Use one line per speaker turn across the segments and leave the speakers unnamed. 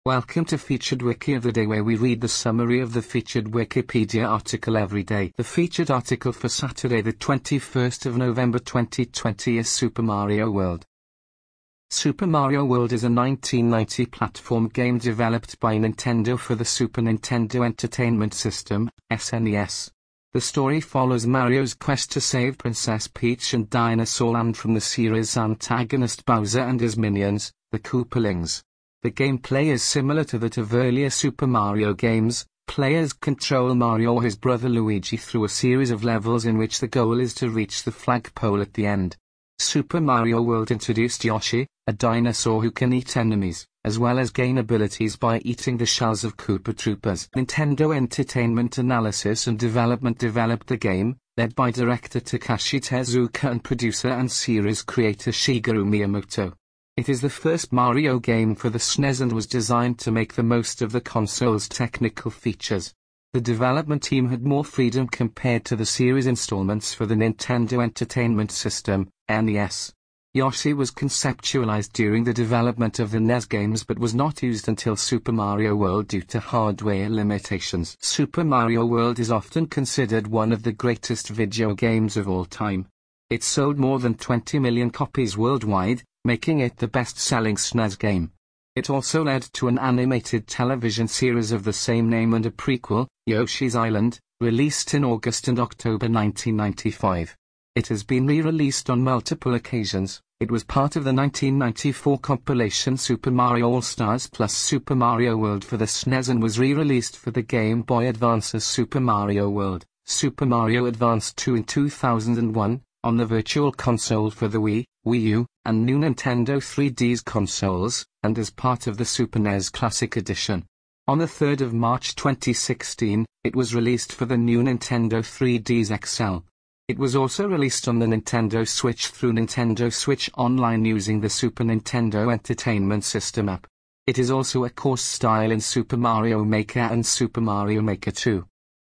Welcome to Featured Wiki of the Day, where we read the summary of the featured Wikipedia article every day. The featured article for Saturday the 21st of November 2020 is Super Mario World. Super Mario World is a 1990 platform game developed by Nintendo for the Super Nintendo Entertainment System, SNES. The story follows Mario's quest to save Princess Peach and Dinosaur Land from the series' antagonist Bowser and his minions, the Koopalings. The gameplay is similar to that of earlier Super Mario games. Players control Mario or his brother Luigi through a series of levels in which the goal is to reach the flagpole at the end. Super Mario World introduced Yoshi, a dinosaur who can eat enemies, as well as gain abilities by eating the shells of Koopa Troopas. Nintendo Entertainment Analysis and Development developed the game, led by director Takashi Tezuka and producer and series creator Shigeru Miyamoto. It is the first Mario game for the SNES and was designed to make the most of the console's technical features. The development team had more freedom compared to the series installments for the Nintendo Entertainment System, NES. Yoshi was conceptualized during the development of the NES games but was not used until Super Mario World due to hardware limitations. Super Mario World is often considered one of the greatest video games of all time. It sold more than 20 million copies worldwide, making it the best-selling SNES game. It also led to an animated television series of the same name and a prequel, Yoshi's Island, released in August and October 1995. It has been re-released on multiple occasions. It was part of the 1994 compilation Super Mario All-Stars plus Super Mario World for the SNES and was re-released for the Game Boy Advance as Super Mario World, Super Mario Advance 2 in 2001, on the Virtual Console for the Wii, Wii U, and new Nintendo 3DS consoles, and as part of the Super NES Classic Edition. On the 3rd of March 2016, it was released for the new Nintendo 3DS XL. It was also released on the Nintendo Switch through Nintendo Switch Online using the Super Nintendo Entertainment System app. It is also a course style in Super Mario Maker and Super Mario Maker 2.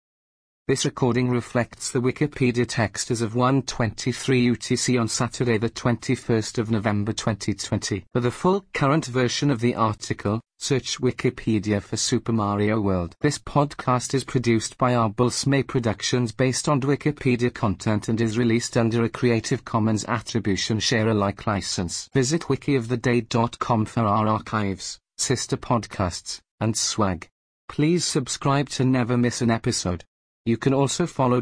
This recording reflects the Wikipedia text as of 1:23 UTC on Saturday the 21st of November 2020. For the full current version of the article, search Wikipedia for Super Mario World. This podcast is produced by Arbulsme Productions based on Wikipedia content and is released under a Creative Commons Attribution Share Alike license. Visit wikioftheday.com for our archives, sister podcasts, and swag. Please subscribe to never miss an episode. You can also follow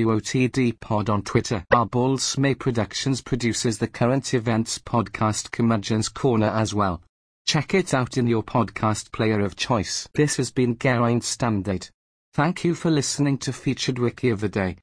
WOTD Pod on Twitter. Arbulsme Productions produces the current events podcast Curmudgeon's Corner as well. Check it out in your podcast player of choice. This has been Geraint Standard. Thank you for listening to Featured Wiki of the Day.